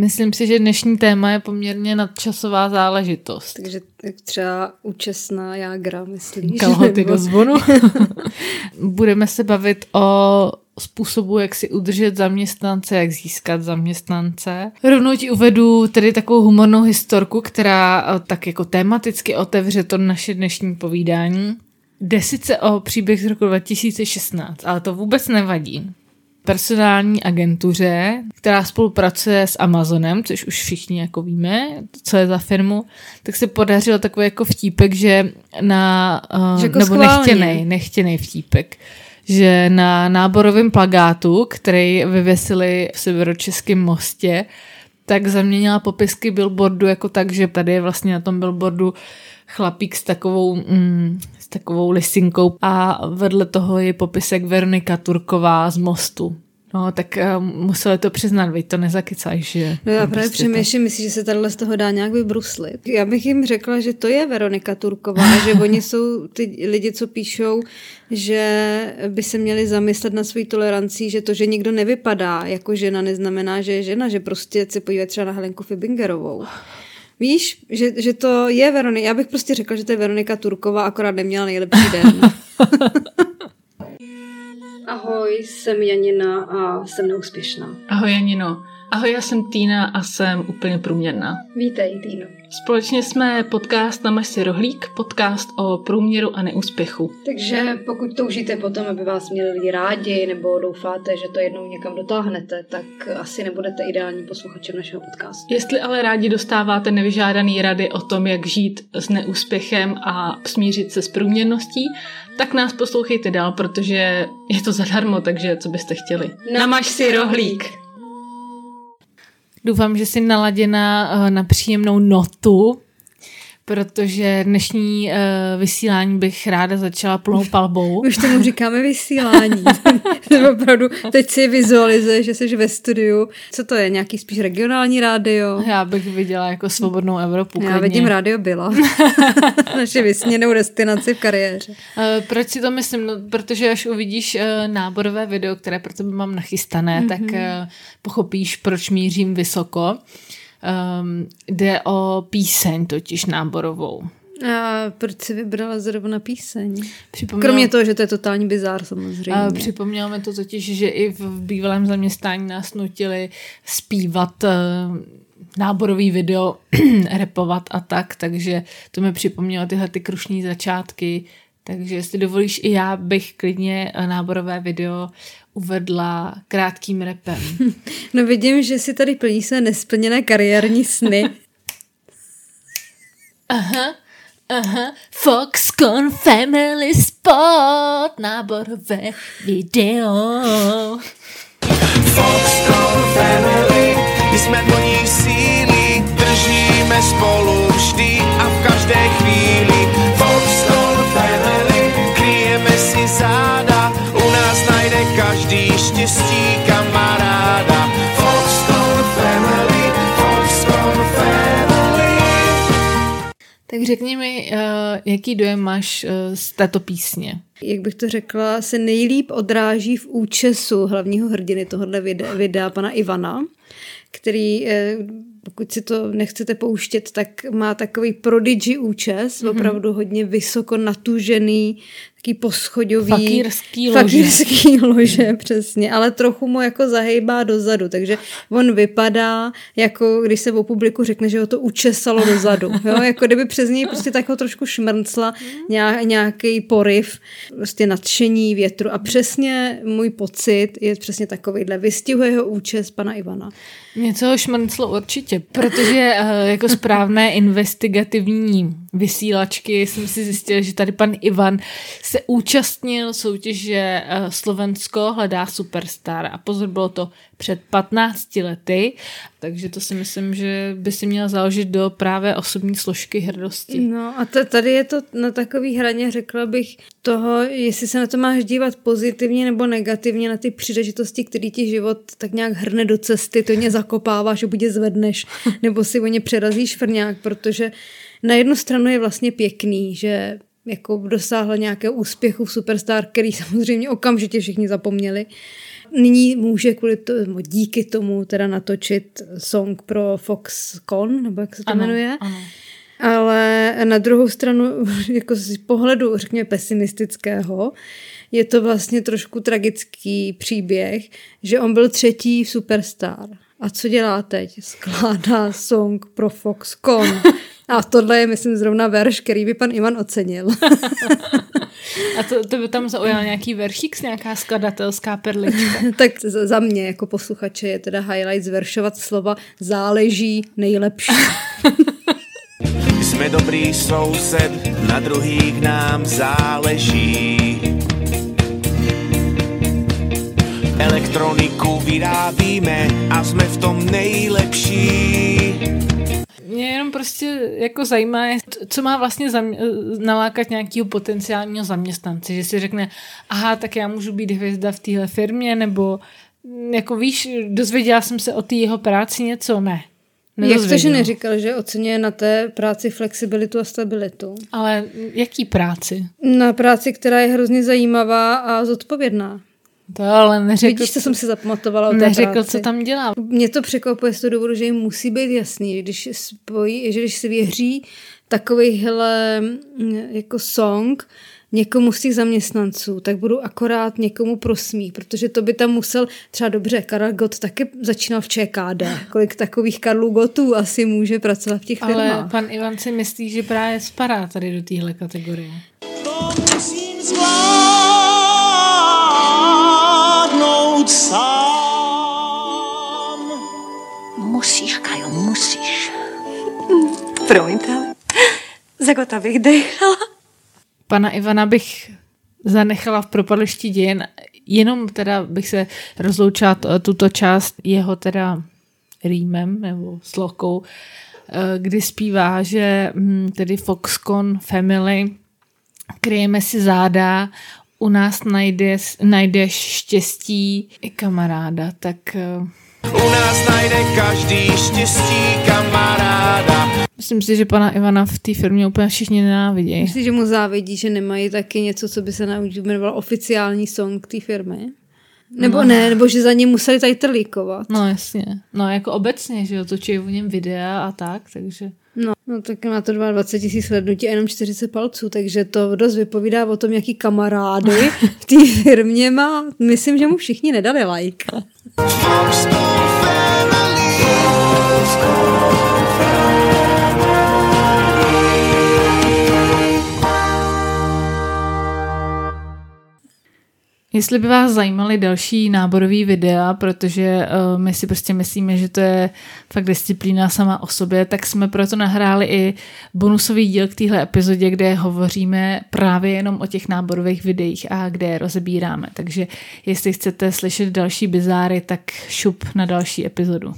Myslím si, že dnešní téma je poměrně nadčasová záležitost. Takže třeba účestná jágra, myslíš? Kalhoty do zvonu. Budeme se bavit o způsobu, jak si udržet zaměstnance, jak získat zaměstnance. Rovnou ti uvedu tedy takovou humornou historku, která tak jako tematicky otevře to naše dnešní povídání. Jde sice o příběh z roku 2016, ale to vůbec nevadí. Personální agentuře, která spolupracuje s Amazonem, což už všichni jako víme, co je za firmu, tak se podařilo takový jako vtípek, že nebo nechtěnej vtípek, že na náborovém plakátu, který vyvěsili v Severočeském Mostě, tak zaměnila popisky billboardu jako tak, že tady je vlastně na tom billboardu chlapík s takovou lisinkou a vedle toho je popisek Veronika Turková z Mostu. No, tak museli to přiznat, vy to nezakecáš, že? No já právě přemýšlím, myslím, že se tady z toho dá nějak vybruslit. Já bych jim řekla, že to je Veronika Turková a že oni jsou ty lidi, co píšou, že by se měli zamyslet na svou tolerancí, že to, že nikdo nevypadá jako žena, neznamená, že je žena, že prostě se podívat třeba na Helenku Fibingerovou. Víš, že to je Veronika. Já bych prostě řekla, že to je Veronika Turková, akorát neměla nejlepší den. Ahoj, jsem Janina a jsem neúspěšná. Ahoj Janino. Ahoj, já jsem Týna a jsem úplně průměrná. Vítej, Týno. Společně jsme podcast Namaž si rohlík, podcast o průměru a neúspěchu. Takže pokud toužíte potom, aby vás měli lidi rádi, nebo doufáte, že to jednou někam dotáhnete, tak asi nebudete ideální posluchačem našeho podcastu. Jestli ale rádi dostáváte nevyžádaný rady o tom, jak žít s neúspěchem a smířit se s průměrností, tak nás poslouchejte dál, protože je to zadarmo, takže co byste chtěli. Namaž si rohlík. Doufám, že jsi naladěna na příjemnou notu, protože dnešní vysílání bych ráda začala plnou palbou. Už tomu říkáme vysílání. Opravdu, teď si vizualizuješ, že jsi ve studiu. Co to je? Nějaký spíš regionální rádio? Já bych viděla jako Svobodnou Evropu. Já vidím Rádio Byla. Naši vysněnou destinaci v kariéře. Proč si to myslím? No, protože až uvidíš náborové video, které pro tebe mám nachystané, tak pochopíš, proč mířím vysoko. Jde o píseň totiž náborovou. A proč jsi vybrala zrovna píseň? Kromě toho, že to je totální bizár samozřejmě. Připomnělo mi to totiž, že i v bývalém zaměstnání nás nutili zpívat náborový video, rapovat a tak, takže to mi připomnělo tyhle ty krušní začátky. Takže jestli dovolíš, i já bych klidně náborové video uvedla krátkým rapem. No vidím, že si tady plní své nesplněné kariérní sny. Aha. Foxconn Family Sport, náborové video. Foxconn Family, my jsme dvojí síly, držíme spolu vždy a v každé chvíli. Foxconn Family, kryjeme si záda, u nás najde každý štěstí kamaráda. Foxconn Family, Foxconn Family. Tak řekni mi, jaký dojem máš z této písně? Jak bych to řekla, se nejlíp odráží v účesu hlavního hrdiny tohohle videa, pana Ivana, který, pokud si to nechcete pouštět, tak má takový prodigy účes, opravdu hodně vysoko natužený, taký poschodový. Fakírský lože, přesně, ale trochu mu jako zahejbá dozadu, takže on vypadá, jako když se o publiku řekne, že ho to učesalo dozadu, jo? Jako kdyby přes něj prostě tak ho trošku šmrncla nějaký poryv, prostě nadšení větru a přesně můj pocit je přesně takovýhle, vystihuje ho účes pana Ivana. Něco ho šmrnclo určitě, protože jako správné investigativní vysílačky jsem si zjistila, že tady pan Ivan se účastnil soutěže Slovensko hledá superstar a pozor, bylo to před 15 lety, takže to si myslím, že by si měla založit do právě osobní složky hrdosti. No a tady je to na takový hraně, řekla bych, toho, jestli se na to máš dívat pozitivně nebo negativně, na ty příležitosti, který ti život tak nějak hrne do cesty, to ně zakopáváš, buď je zvedneš, nebo si o ně přerazíš frňák, protože na jednu stranu je vlastně pěkný, že jako dosáhla nějakého úspěchu v Superstar, který samozřejmě okamžitě všichni zapomněli. Nyní může díky tomu teda natočit song pro Foxconn, nebo jak se to jmenuje. Ano. Ale na druhou stranu, jako z pohledu, řekněme, pesimistického, je to vlastně trošku tragický příběh, že on byl 3. v Superstar. A co dělá teď? Skládá song pro Foxconn. A tohle je, myslím, zrovna verš, který by pan Ivan ocenil. A to by tam zaujal nějaký veršík, nějaká skladatelská perlička? Tak za mě jako posluchače je teda highlight zveršovat slova záleží nejlepší. Jsme dobrý soused, na druhých nám záleží. Elektroniku vyrábíme a jsme v tom nejlepší. Mě jenom prostě jako zajímá, co má vlastně nalákat nějakého potenciálního zaměstnance, že si řekne, aha, tak já můžu být hvězda v téhle firmě, nebo jako víš, dozvěděla jsem se o té jeho práci něco, ne. Jak to, že neříkal, že oceňuje na té práci flexibilitu a stabilitu? Ale jaký práci? Na práci, která je hrozně zajímavá a zodpovědná. To ale neřekl. Vidíš, co jsem si zapamatovala o té neřekl, práci. Co tam dělá. Mě to překvapuje z toho důvodu, že jim musí být jasný, že když si věří takovýhle jako song někomu z těch zaměstnanců, tak budu akorát někomu prosmích, protože to by tam musel, třeba dobře, Karel Gott taky začínal v ČKD. Kolik takových Karlů Gottů asi může pracovat v těch firmách? Ale pan Ivan si myslí, že právě spadá tady do téhle kategorie. To musím zvládnout sám. Musíš, Kajo, musíš. Promiňte, ale za Gotta bych dechala. Pana Ivana bych zanechala v propadlišti dějin, jenom teda bych se rozloučila tuto část jeho teda rýmem nebo slokou, kdy zpívá, že tedy Foxconn Family, kryjeme si záda, u nás najdeš štěstí i kamaráda, tak... U nás najde každý štěstí kamaráda. Myslím si, že pana Ivana v té firmě úplně všichni nenávidějí. Myslíš, že mu závidí, že nemají taky něco, co by se jmenovalo oficiální song té firmy? Nebo ne, nebo že za ním museli tady trlíkovat. No jasně. No jako obecně, že jo, točí o něm videa a tak, takže... No tak má to 22 000 slednutí a jenom 40 palců, takže to dost vypovídá o tom, jaký kamarády v té firmě má. Myslím, že mu všichni nedali like. Jestli by vás zajímaly další náborový videa, protože my si prostě myslíme, že to je fakt disciplína sama o sobě, tak jsme proto nahráli i bonusový díl k téhle epizodě, kde hovoříme právě jenom o těch náborových videích a kde je rozebíráme. Takže jestli chcete slyšet další bizáry, tak šup na další epizodu.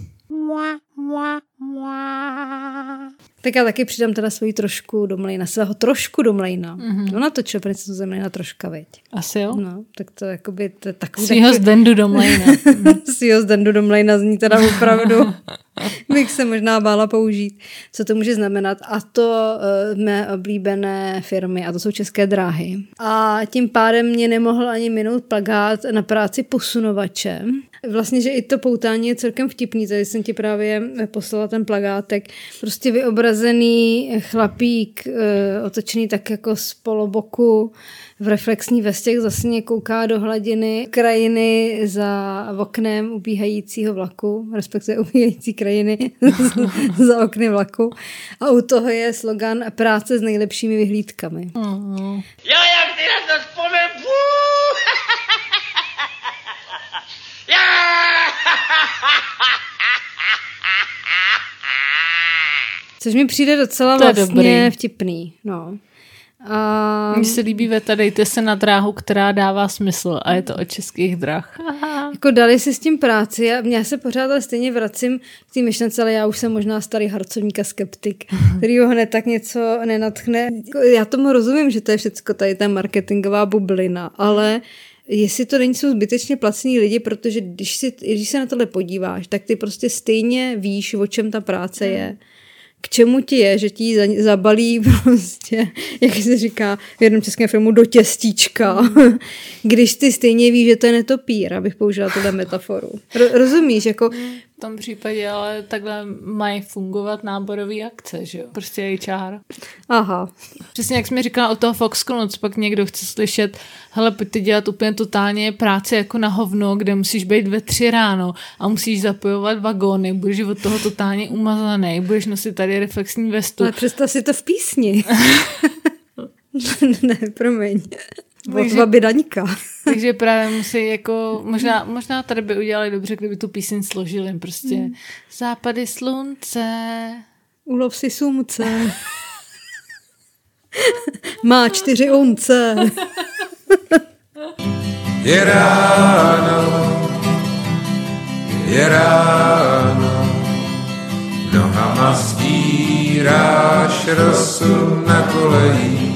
Tak já taky přidám teda svou trošku do mlejna, svého trošku do mlejna. Mm-hmm. Ona točila Princezu Zemlejna troška, veď. Asi jo? No, tak to jakoby to je takový... Svýho zdendu do mlejna. Svýho zdendu do mlejna zní teda opravdu. Bych se možná bála použít. Co to může znamenat? A to mé oblíbené firmy, a to jsou České dráhy. A tím pádem mě nemohl ani minout plakát na práci posunovače. Vlastně, že i to poutání je celkem vtipný, tady jsem ti právě poslala ten plakátek. Prostě vyobrazený chlapík, otočený tak jako z poloboku v reflexní vestě, zase kouká do hladiny krajiny za oknem ubíhajícího vlaku, respektive ubíhající krajiny za okny vlaku. A u toho je slogan práce s nejlepšími vyhlídkami. Já jak ty na to vzpomenu! Což mi přijde docela vlastně vtipný. No. Mně se líbí věta, dejte se na dráhu, která dává smysl a je to o Českých drah. Jako dali si s tím práci a já se pořád ale stejně vracím k té myšlence, ale já už jsem možná starý harcovník a skeptik, který ho hned tak něco nenatchne. Já tomu rozumím, že to je všecko tady ta marketingová bublina, ale jestli to nejsou zbytečně placení lidi, protože když se na tohle podíváš, tak ty prostě stejně víš, o čem ta práce je. k čemu ti je, že ti ji zabalí prostě, jak se říká v jednom českém filmu, do těstíčka, když ty stejně víš, že to je netopír, abych použila tuhle metaforu. Rozumíš, jako... V tom případě ale takhle mají fungovat náborové akce, že jo? Prostě HR. Aha. Přesně jak jsi mi říkala o toho Foxconnu, co pak někdo chce slyšet, hele, pojďte dělat úplně totálně práci jako na hovno, kde musíš být ve 3 ráno a musíš zapojovat vagóny, budeš od toho totálně umazaný, budeš nosit tady reflexní vestu. Ale představ si to v písni. Ne, promiň. Od babi Daňka. Takže právě musí jako, možná tady by udělali dobře, kdyby tu píseň složili, prostě západy slunce. Ulov si sumce. Má 4 unce. Je ráno, nohama stíráš rosu na kolejích.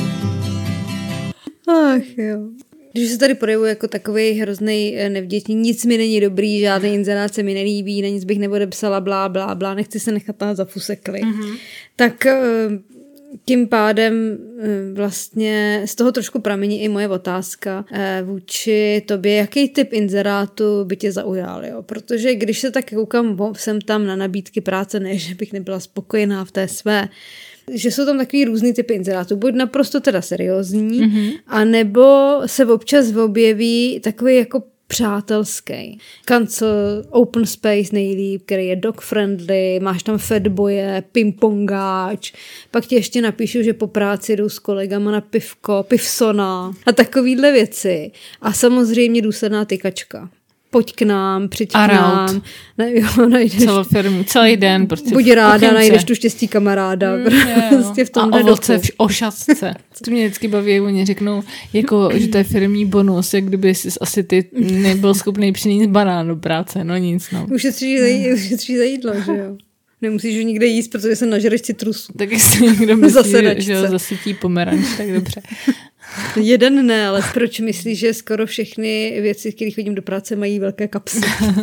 Ach jo. Když se tady projevuje jako takovej hroznej nevděčný, nic mi není dobrý, žádný inzerát se mi nelíbí, na nic bych neodepsala, blá, blá, blá, nechci se nechat na zafusekli. Tak tím pádem vlastně z toho trošku pramení i moje otázka vůči tobě, jaký typ inzerátu by tě zaujal, jo? Protože když se tak koukám sem tam na nabídky práce, ne, že bych nebyla spokojená v té své, že jsou tam takový různý typy inzerátů, buď naprosto teda seriózní, anebo se občas objeví takový jako přátelský. Kancel, open space nejlíp, který je dog friendly, máš tam fatboye, pingpongáč, pak ti ještě napíšu, že po práci jdu s kolegama na pivko, pivsona a takovýhle věci. A samozřejmě důsledná tykačka. Pojď k nám, přijď k nám. Najdeš. Celý den. Prostě buď ráda, najdeš tu štěstí kamaráda. Prostě v tom a ovoce o šatce. To mě vždycky baví, oni řeknou, jako, že to je firmní bonus, jak kdyby jsi asi ty nebyl schopný přinést banán do práce. No nic, no. Ušetříš za jídlo, že jo. Nemusíš ho nikde jíst, protože se nažereš citrusu. Tak jestli někdo myslí, že ho zasytí pomeranč, tak dobře. Jeden ne, ale proč myslíš, že skoro všechny věci, které chodím do práce, mají velké kapsy?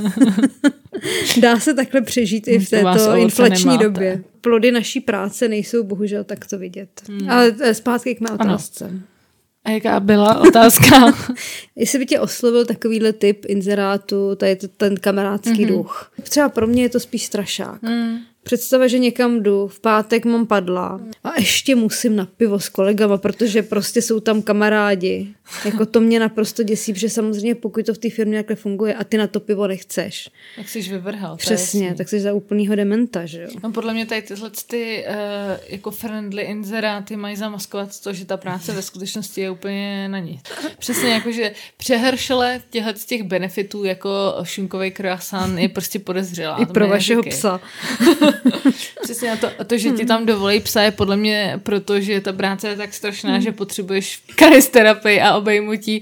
Dá se takhle přežít i v této inflační době. Plody naší práce nejsou bohužel takto vidět. Ale zpátky k mé otázce. Ano. A jaká byla otázka? Jestli by tě oslovil takovýhle typ inzerátu, to je ten kamarádský duch. Třeba pro mě je to spíš strašák. Představa, že někam jdu, v pátek mám padla a ještě musím na pivo s kolegama, protože prostě jsou tam kamarádi. Jako to mě naprosto děsí, protože samozřejmě pokud to v té firmě takhle funguje a ty na to pivo nechceš. Tak jsi vyvrhal. Přesně, tak jsi za úplnýho dementa, že jo? No podle mě tady tyhle jako friendly inzeráty mají zamaskovat to, že ta práce ve skutečnosti je úplně na nic. Přesně jako, že přehršele z těch benefitů jako šunkovej croissant je prostě podezřelá. I pro vašeho psa. Přesně a to, že ti tam dovolí psa, je podle mě proto, že ta práce je tak strašná, že potřebuješ karisterapii a obejmutí.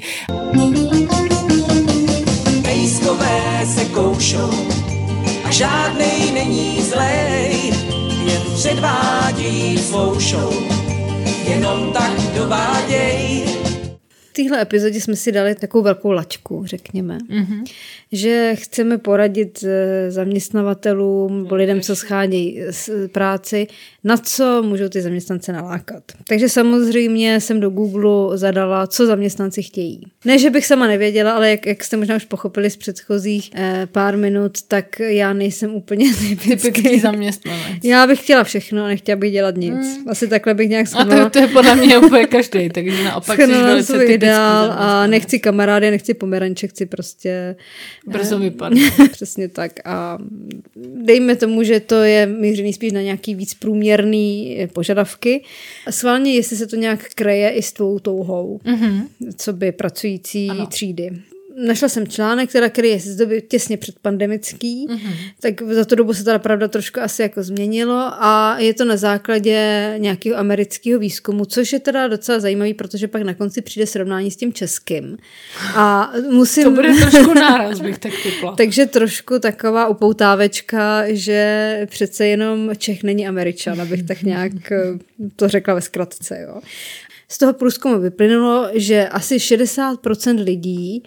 Pejskové se koušou a žádnej není zlej, jen předvádí svou show, jenom tak dováděj. V téhle epizodě jsme si dali takovou velkou laťku, řekněme. Že chceme poradit zaměstnavatelům nebo lidem, co schánějí práci, na co můžou ty zaměstnance nalákat. Takže samozřejmě jsem do Google zadala, co zaměstnanci chtějí. Ne, že bych sama nevěděla, ale jak jste možná už pochopili z předchozích pár minut, tak já nejsem úplně typický zaměstnanec. Já bych chtěla všechno a nechtěla bych dělat nic. Asi takhle bych nějak shrnula. A to je podle mě úplně každý, takže naopak jsi velice typický ideál a nechci kamarády, nechci pomeranče, chci prostě brzo vypadne. Přesně tak. A dejme tomu, že to je mířený spíš na nějaký víc průměrný požadavky. A schválně, jestli se to nějak kreje i s tvou touhou, co by pracující třídy. Našla jsem článek, který je z doby těsně předpandemický, tak za tu dobu se teda pravda trošku asi jako změnilo a je to na základě nějakého amerického výzkumu, což je teda docela zajímavý, protože pak na konci přijde srovnání s tím českým. A musím... To bude trošku náraz, bych tak typla. Takže trošku taková upoutávečka, že přece jenom Čech není Američan, abych tak nějak to řekla ve zkratce. Jo. Z toho průzkumu vyplynulo, že asi 60% lidí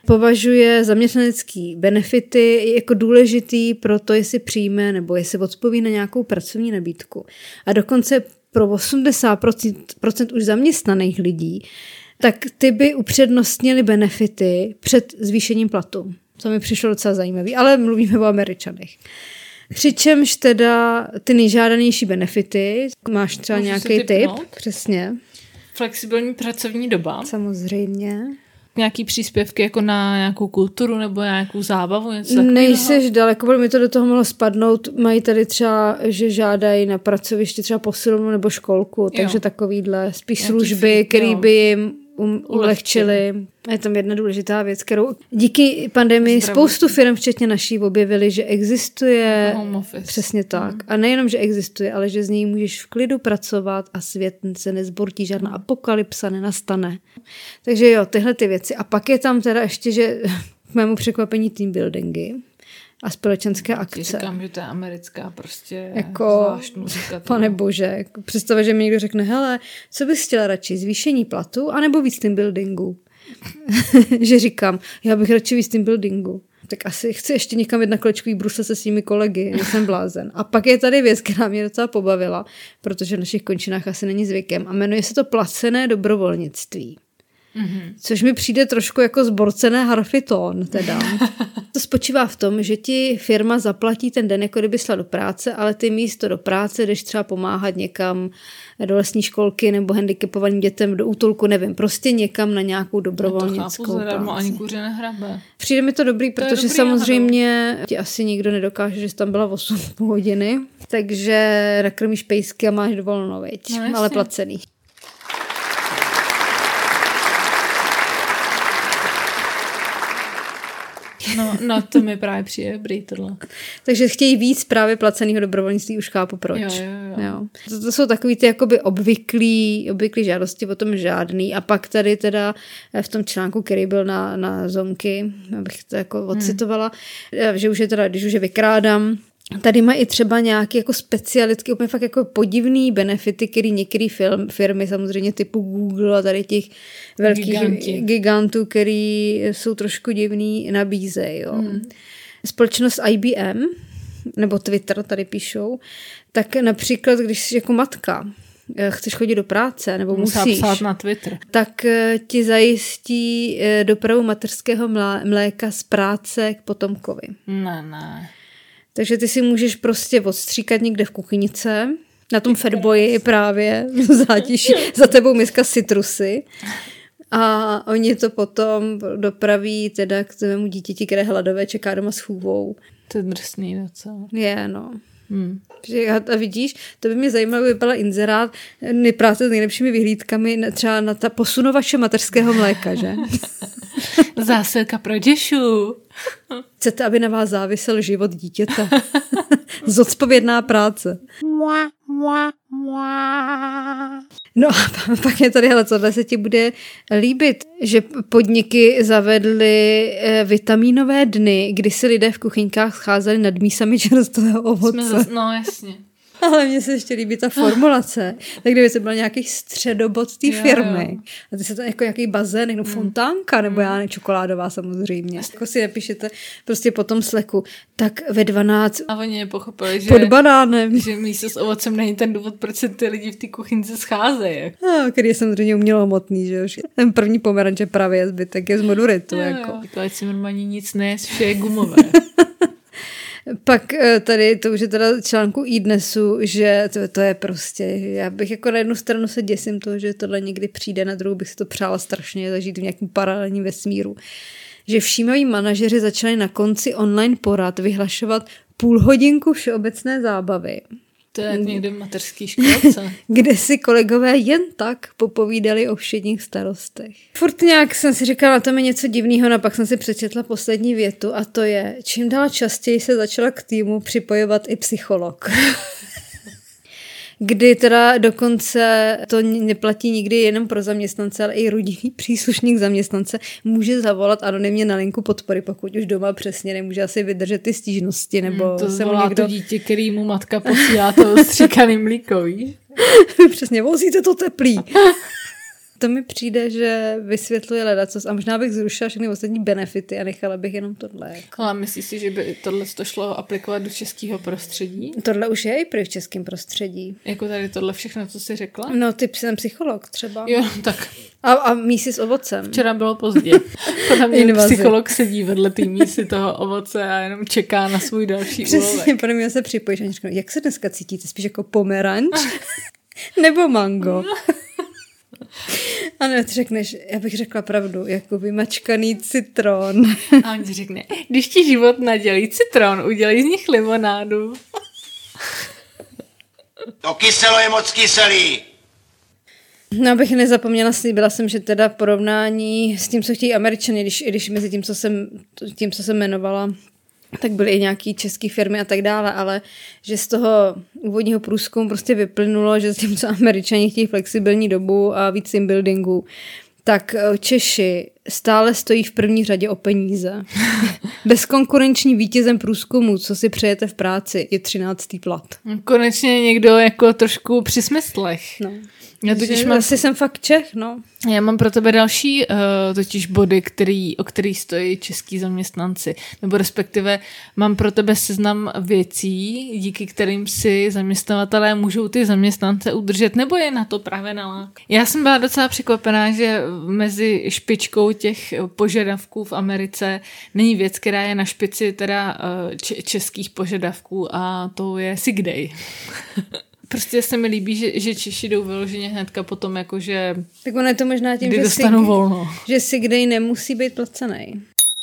považuje zaměstnanecký benefity jako důležitý pro to, jestli přijme nebo jestli odpoví na nějakou pracovní nabídku. A dokonce pro 80% už zaměstnaných lidí, tak ty by upřednostnili benefity před zvýšením platu. To mi přišlo docela zajímavý, ale mluvíme o Američanech. Přičemž teda ty nejžádanější benefity, máš třeba nějaký tip? Přesně. Flexibilní pracovní doba. Samozřejmě. Nějaký příspěvky jako na nějakou kulturu nebo nějakou zábavu, něco takového? Nejseš daleko, protože mi to do toho mohlo spadnout. Mají tady třeba, že žádají na pracoviště třeba posilovnu nebo školku, takže takovýhle spíš služby, které by jim ulehčily. Je tam jedna důležitá věc, kterou díky pandemii spoustu firm, včetně naší, objevili, že existuje home office. Přesně tak. A nejenom, že existuje, ale že z něj můžeš v klidu pracovat a svět se nezbortí, žádná apokalypsa nenastane. Takže jo, tyhle ty věci. A pak je tam teda ještě, že k mému překvapení team buildingy a společenské akce. Říkám, že to je americká prostě jako, zvlášť muzika. Pane bože, představa, že mi někdo řekne, hele, co bys chtěla radši, zvýšení platu anebo víc team buildingu? Že říkám, já bych radši víc team buildingu. Tak asi chci ještě někam jít na kolečkový brusle se svými kolegy, nejsem blázen. A pak je tady věc, která mě docela pobavila, protože v našich končinách asi není zvykem a jmenuje se to placené dobrovolnictví. Mm-hmm. Což mi přijde trošku jako zborcené harfitón teda. To spočívá v tom, že ti firma zaplatí ten den, jako kdyby šla do práce, ale ty místo do práce jdeš třeba pomáhat někam do lesní školky nebo handicapovaným dětem do útulku, nevím, prostě někam na nějakou dobrovolnickou práci. Ani kuře nehrabe. Přijde mi to dobrý, protože dobrý, samozřejmě ti asi nikdo nedokáže, že jsi tam byla 8,5 hodiny, takže nakrmíš pejsky a máš dovolenou, veď, ale placený. No to mi právě přijde dobrý tohle. Takže chtějí víc právě placeného dobrovolnictví, už chápu proč. Jo. To jsou takový ty jakoby obvyklý žádosti, potom žádný. A pak tady teda v tom článku, který byl na Zonky, abych to jako odcitovala, že už je teda, když už je vykrádám, tady mají i třeba nějaké jako specialitky, úplně fakt jako podivný benefity, který některé firmy, samozřejmě typu Google a tady těch velkých gigantů, který jsou trošku divný, nabízejí. Společnost IBM, nebo Twitter tady píšou, tak například, když jsi jako matka, chceš chodit do práce, nebo musíš, psát na Twitter, tak ti zajistí dopravu mateřského mléka z práce k potomkovi. Ne. Takže ty si můžeš prostě odstříkat někde v kuchynice, na tom fatboyi právě, zátiší, za tebou miska citrusy a oni to potom dopraví teda k tvému dítěti, které hladové čeká doma s chůvou. To je drsný docela. Je, no. A vidíš, to by mě zajímalo, by byla inzerát práce s nejlepšími vyhlídkami třeba na ta posunovače mateřského mléka, že? Zásilka pro děšu. Chcete, aby na vás závisel život dítěte? Zodpovědná práce. No a pak je tady, hele, tohle se ti bude líbit, že podniky zavedly vitamínové dny, kdy se lidé v kuchyňkách scházeli nad mísami čerstvého ovoce. No jasně. Ale mně se ještě líbí ta formulace. Tak kdyby se byl nějaký středobod té firmy. Jo. A ty se to jako nějaký bazén, nebo fontánka, nebo já ne, čokoládová samozřejmě. Jako si napíšete prostě po tom Slacku. Tak ve 12. A oni nepochopili, že pod banánem. Že místo s ovocem není ten důvod, proč se ty lidi v té kuchyňce scházejí. Který je samozřejmě umělohmotný, že už. Ten první pomeranče právě zbytek je z moduritu. Jako. Ať si normálně nic nejest, vše je gumové. Pak tady, to už je teda článku iDnesu, že to je prostě, já bych jako na jednu stranu se děsím toho, že tohle někdy přijde, na druhou bych si to přála strašně zažít v nějakém paralelním vesmíru. Že všímaví manažeři začali na konci online porad vyhlašovat půlhodinku všeobecné zábavy. To je někde v mateřský školce. Kde si kolegové jen tak popovídali o všedních starostech. Furt nějak jsem si říkala, na tom je něco divného, a pak jsem si přečetla poslední větu a to je, čím dál častěji se začala k týmu připojovat i psycholog. Kdy teda dokonce to neplatí nikdy jenom pro zaměstnance, ale i rodinný příslušník zaměstnance může zavolat anonymně na linku podpory, pokud už doma přesně nemůže asi vydržet ty stížnosti, nebo to se mu volá někdo... to dítě, který mu matka posílá to stříkaný mlíko, víš? Přesně, vozíte to teplý. To mi přijde, že vysvětluje ledacos a možná bych zrušila všechny ostatní benefity a nechala bych jenom tohle. Jako. Ale myslíš si, že by tohle to šlo aplikovat do českého prostředí? Tohle už je i v českém prostředí. Jako tady tohle všechno, co jsi řekla? No, ty jsem psycholog třeba. Jo, tak. A mísi s ovocem. Včera bylo pozdě. Podle mě psycholog sedí vedle té mísy toho ovoce a jenom čeká na svůj další úlovek. Přesně, podle mě se připojíš a řeknu, jak se dneska cítíte? Spíš jako pomeranč? Nebo mango? A ne, ty řekneš, já bych řekla pravdu, jako vymačkaný citron. A on ti řekne, když ti život nadělí citron, udělej z nich limonádu. To kyselo je moc kyselý. No, abych nezapomněla, slíbila jsem, že teda porovnání s tím, co chtějí Američany, když mezi tím, co jsem jmenovala, tak byly i nějaký české firmy a tak dále, ale že z toho úvodního průzkumu prostě vyplynulo, že s tím, co Američani chtějí flexibilní dobu a víc team buildingu, tak Češi stále stojí v první řadě o peníze. Bezkonkurenční vítězem průzkumu, co si přejete v práci, je 13. plat. Konečně někdo jako trošku při smyslech. No. Asi jsem fakt Čech, no. Já mám pro tebe další totiž body, o který stojí český zaměstnanci. Nebo respektive mám pro tebe seznam věcí, díky kterým si zaměstnavatelé můžou ty zaměstnance udržet, nebo je na to právě nalák. Já jsem byla docela překvapená, že mezi špičkou těch požadavků v Americe není věc, která je na špici teda českých požadavků a to je sick day. Prostě se mi líbí, že Češi jdou vyloženě hnedka potom, jakože tak ono je to možná tím, že sick day nemusí být placený.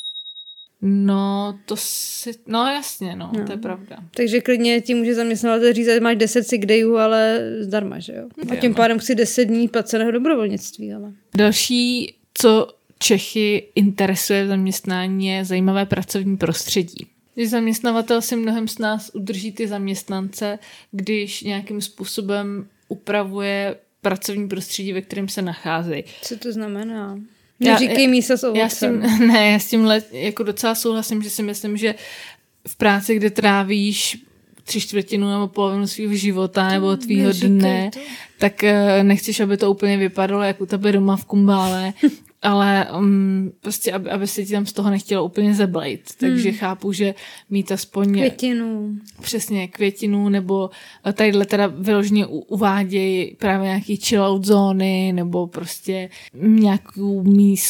No, no jasně, no, to je pravda. Takže klidně ti může zaměstnavatel říct, že máš 10 sick dayů, ale zdarma, že jo? A tím pádem si 10 dní placeného dobrovolnictví, ale. Další, co Čechy interesuje v zaměstnání, je zajímavé pracovní prostředí. Když zaměstnavatel si mnohem z nás udrží ty zaměstnance, když nějakým způsobem upravuje pracovní prostředí, ve kterém se nacházejí. Co to znamená? Neříkej mísa s ovocem. Já s tím jako docela souhlasím, že si myslím, že v práci, kde trávíš 3/4 nebo polovinu svého života nebo tvýho dne, tak nechceš, aby to úplně vypadalo jak u tebe doma v kumbále, ale prostě, aby se ti tam z toho nechtělo úplně zeblejt. Takže chápu, že mít aspoň květinu, nebo tadyhle teda vyloženě uvádějí právě nějaký chill-out zóny, nebo prostě nějakou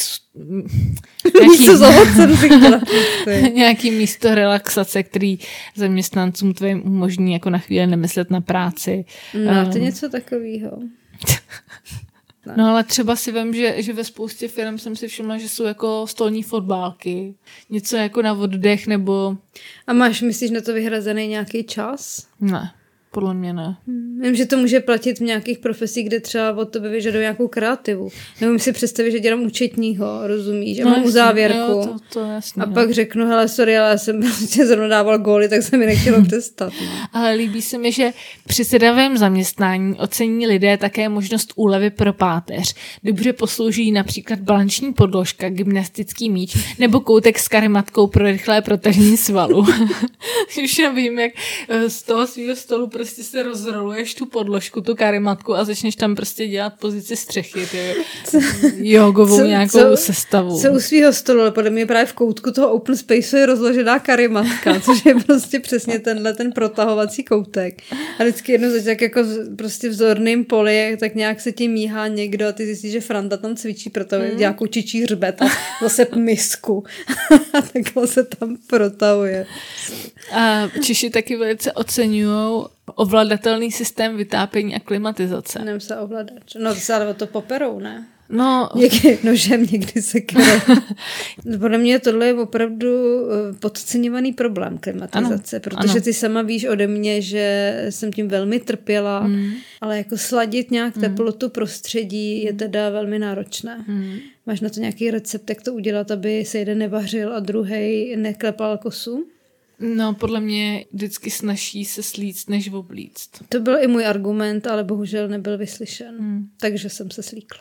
nějaký místo relaxace, který zaměstnancům tvým umožní jako na chvíli nemyslet na práci. No, to něco takového. No ale třeba si vem, že ve spoustě firm jsem si všimla, že jsou jako stolní fotbálky. Něco jako na oddech nebo... A myslíš na to vyhrazený nějaký čas? Ne, podle mě ne. Vím, že to může platit v nějakých profesích, kde třeba od tebe vyžadují nějakou kreativu. Nebo si představit, že dělám účetního, rozumíš? A mám uzávěrku. Jo, to jasně, a pak řeknu, hele, sorry, ale já jsem prostě zrovna dával góly, tak se mi nechtělo přestat. No. Ale líbí se mi, že při sedavém zaměstnání ocení lidé také možnost úlevy pro páteř. Dobře poslouží například balanční podložka, gymnastický míč nebo koutek s karimatkou pro rychlé protažení svalu. Už vím, jak z toho svého stolu prostě se rozroluješ tu podložku, tu karimatku a začneš tam prostě dělat pozici střechy, jogovou nějakou sestavu. Co u svého stolu, ale podle mě právě v koutku toho open spaceu je rozložená karimatka, což je prostě přesně ten protahovací koutek. A vždycky jednou tak jako prostě v zorným poli, tak nějak se ti míhá někdo a ty zjistíš, že Franta tam cvičí, proto dělá kučičí hřbet a zase misku. A takhle se tam protahuje. A Češi taky velice oceňujou ovladatelný systém vytápění a klimatizace. Nem se ovladač. No to se ale o to poperou, ne? No, někdy nožem, někdy sekerou. Podle mě tohle je opravdu podceňovaný problém klimatizace, protože ty sama víš ode mě, že jsem tím velmi trpěla, ale jako sladit nějak teplotu prostředí je teda velmi náročné. Máš na to nějaký recept, jak to udělat, aby se jeden nevařil a druhej neklepal kosu? No, podle mě vždycky snaží se slíct, než oblíct. To byl i můj argument, ale bohužel nebyl vyslyšen. Takže jsem se slíkla.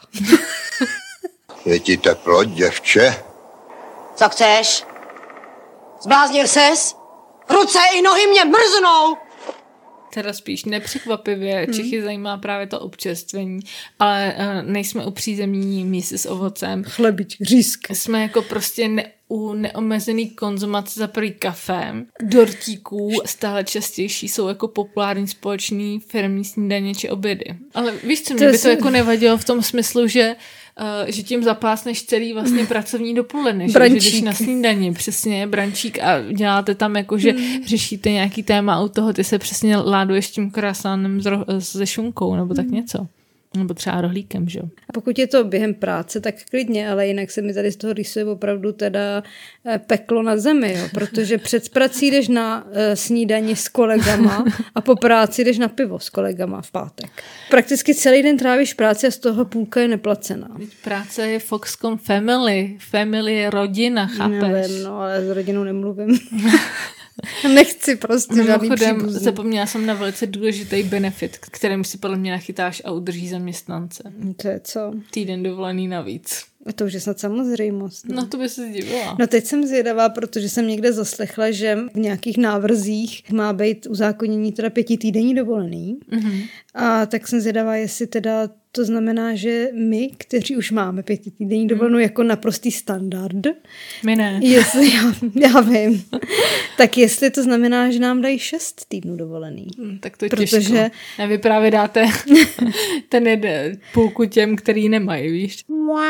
Je ti teplo, děvče? Co chceš? Zbláznil ses? Ruce i nohy mě mrznou! Teda spíš nepřekvapivě, Čechy zajímá právě to občerstvení, ale nejsme u přízemní mísy s ovocem. Chlebič, řízky. Jsme jako prostě u neomezený konzumace za prvý kafem, dortíků, stále častější jsou jako populární společný firmní snídaně či obědy. Ale víš co, mě by to jako nevadilo v tom smyslu, že tím zapásneš celý vlastně pracovní dopoledne, že jdeš na snídani, přesně, brančík a děláte tam jako, že řešíte nějaký téma u toho, ty se přesně láduješ tím krásánem se šunkou, nebo tak něco. Nebo třeba rohlíkem, že jo. A pokud je to během práce, tak klidně, ale jinak se mi tady z toho rýsuje opravdu teda peklo na zemi, jo, protože před prací jdeš na snídani s kolegama a po práci jdeš na pivo s kolegama v pátek. Prakticky celý den trávíš práci a z toho půlka je neplacená. Práce je Foxconn Family. Family je rodina, chápeš? Nevím, no, ale s rodinou nemluvím. Nechci prostě žádný příbuzný. Zapomněla jsem na velice důležitý benefit, kterým si podle mě nachytáš a udrží zaměstnance. To je co? Týden dovolený navíc. A to už je snad samozřejmost. No to by se zdivila. No teď jsem zvědavá, protože jsem někde zaslechla, že v nějakých návrzích má být uzákonění teda 5týdenní dovolený. Mm-hmm. A tak jsem zvědavá, jestli teda to znamená, že my, kteří už máme 5týdenní dovolenou jako naprostý standard. My ne. Jestli, já vím. Tak jestli to znamená, že nám dají 6 týdnů dovolený. Tak to je těžko. A vy právě dáte ten jeden půlku těm, který nemají, víš?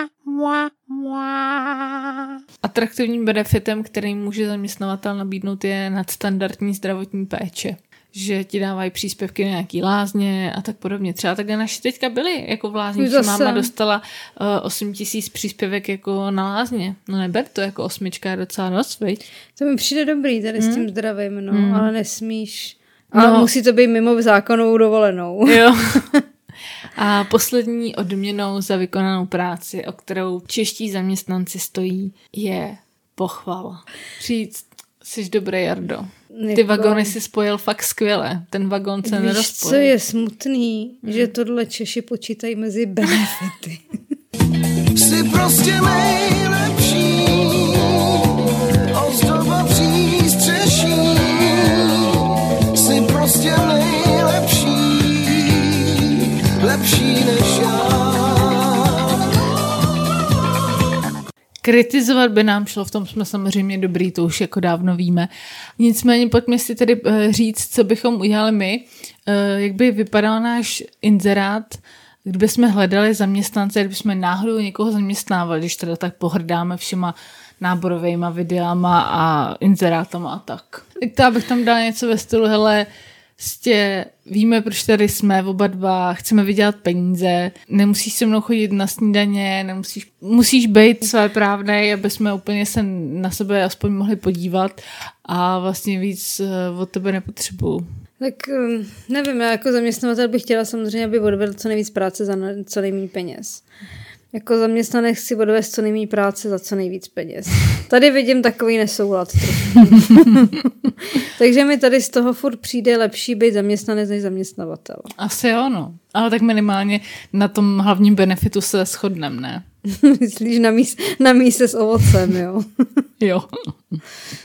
Atraktivním benefitem, který může zaměstnavatel nabídnout, je nadstandardní zdravotní péče. Že ti dávají příspěvky na nějaký lázně a tak podobně. Třeba takhle naši teďka byli jako v lázních, že máma dostala 8 000 příspěvek jako na lázně. No neber to jako 8 je docela dost, viď? To mi přijde dobrý tady s tím zdravím, no, ale nesmíš. A musí to být mimo zákonnou dovolenou. Jo. A poslední odměnou za vykonanou práci, o kterou čeští zaměstnanci stojí, je pochvala. Říct, jsi dobrý, Jardo. Ty vagony si spojil fakt skvěle. Ten vagon se nerozpojil. Co je smutný, že tohle Češi počítají mezi benefity. Jsi prostě nejlepší, ozdoba přístřeší. Jsi prostě nejlepší, lepší než já. Kritizovat by nám šlo, v tom jsme samozřejmě dobrý, to už jako dávno víme. Nicméně pojďme si tedy říct, co bychom udělali my. Jak by vypadal náš inzerát, kdyby jsme hledali zaměstnance, kdyby jsme náhodou někoho zaměstnávali, když teda tak pohrdáme všema náborovejma videama a inzerátama a tak. Já bych tam dala něco ve stylu, hele, víme, proč tady jsme oba dva, chceme vydělat peníze, nemusíš se mnou chodit na snídaně, musíš být svéprávnej, aby jsme úplně se na sebe aspoň mohli podívat a vlastně víc od tebe nepotřebuju. Tak nevím, já jako zaměstnavatel bych chtěla samozřejmě, aby odvedl co nejvíc práce za co nejméně peněz. Jako zaměstnanec chci odvést co nejméně práce za co nejvíc peněz. Tady vidím takový nesoulad trošku. Takže mi tady z toho furt přijde lepší být zaměstnanec než zaměstnavatel. Asi jo, no. Ale tak minimálně na tom hlavním benefitu se shodneme, ne? Myslíš na míse s ovocem, jo? Jo.